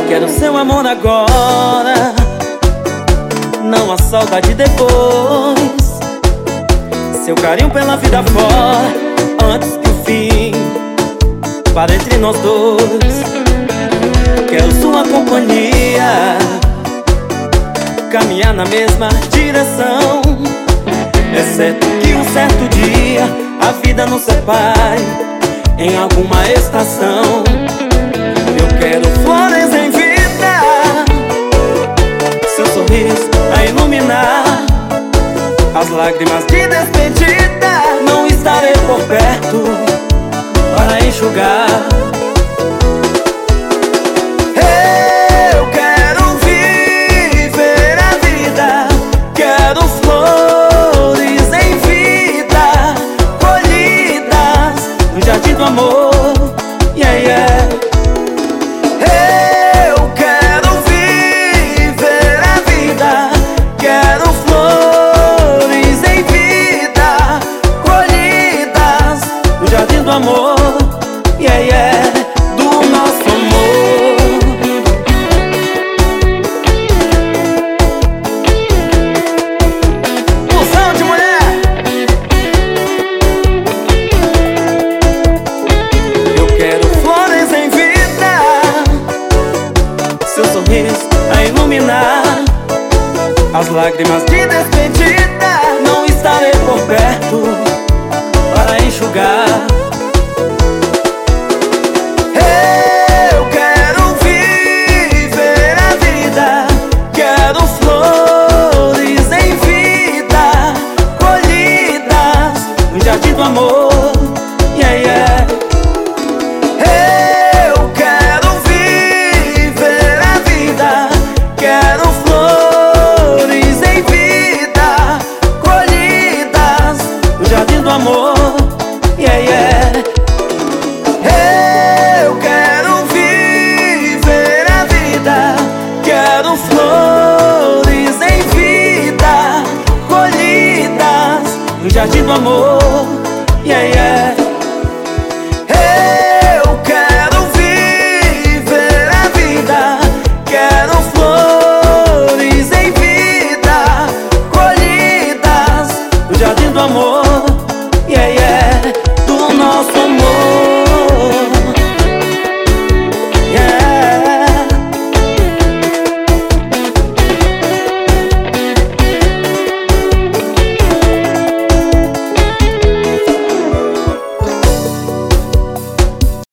Quero seu amor agora, não a saudade depois. Seu carinho pela vida fora, antes que o fim para entre nós dois. Quero sua companhia, caminhar na mesma direção. Exceto que um certo dia a vida nos separe em alguma estação. Eu quero flores em vida, seu sorriso a iluminar, as lágrimas de despedida. Não estarei por perto para enxugar. Eu quero viver a vida, quero flores em vida, colhidas no jardim do amor. Yeah, yeah. Eu quero viver a vida, quero flores em vida, colhidas no jardim do amor. Yeah, yeah. Do nosso amor. Fusão de mulher. Eu quero flores em vida, seu sorriso a iluminar, as lágrimas de despedida. Não estarei por perto para enxugar. Eu quero viver a vida, quero flores em vida, colhidas no jardim do amor. Yeah, yeah. Eu quero viver a vida, quero flores em vida, colhidas no jardim do amor. Yeah, yeah. Eu quero viver a vida, quero flores em vida, colhidas no jardim do amor.